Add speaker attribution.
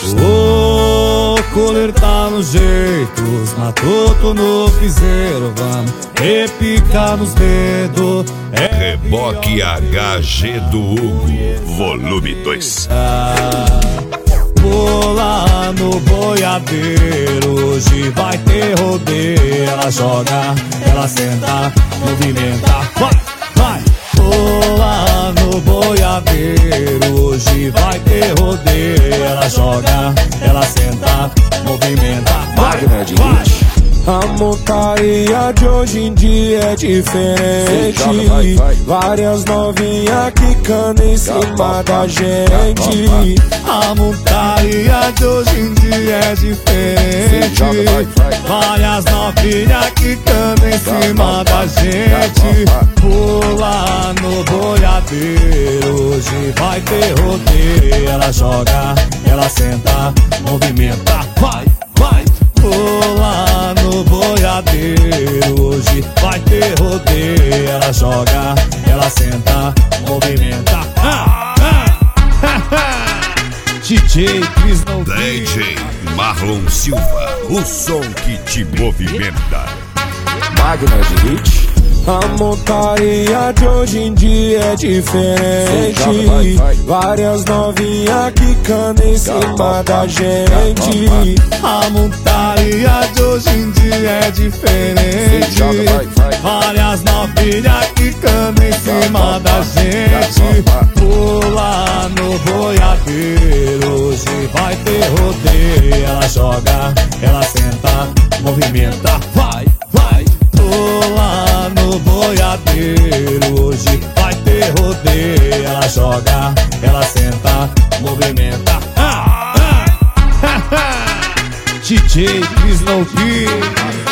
Speaker 1: O coleiro tá nos jeitos, matuto no piseiro, vamos repicar nos dedos.
Speaker 2: Reboque HG do Hugo, volume 2.
Speaker 1: Vou lá no boiadeiro, hoje vai ter rodeio. Ela joga, ela senta, movimenta, vai, vai. Vou lá no boiadeiro, hoje vai ter rodeio. Ela joga, ela senta, movimenta, vai, vai.
Speaker 3: A montaria de hoje em dia é diferente. Várias novinhas quicando em cima da gente.
Speaker 1: A montaria de hoje em dia é diferente. Várias novinhas quicando em cima da gente. Pula no boiadeiro, hoje vai ter rodeio. Ela joga, ela senta, movimenta, vai, vai. Pula no boiadeiro, hoje vai ter rodeio. Ela joga, ela senta, movimenta. DJ Cris não
Speaker 2: DJ Marlon Silva, o som que te movimenta.
Speaker 3: Máquina de hit. A montaria de hoje em dia é diferente. Várias novinhas quicando em cima da gente.
Speaker 1: A montaria de hoje em dia é diferente. Várias novinhas quicando em cima da gente. Pula no boiadeiro, hoje vai ter rodeio. Ela joga, ela senta, movimenta, vai, vai. Pula no boiadeiro, hoje vai ter rodeio. Ela joga, ela senta, movimenta. DJ Cris não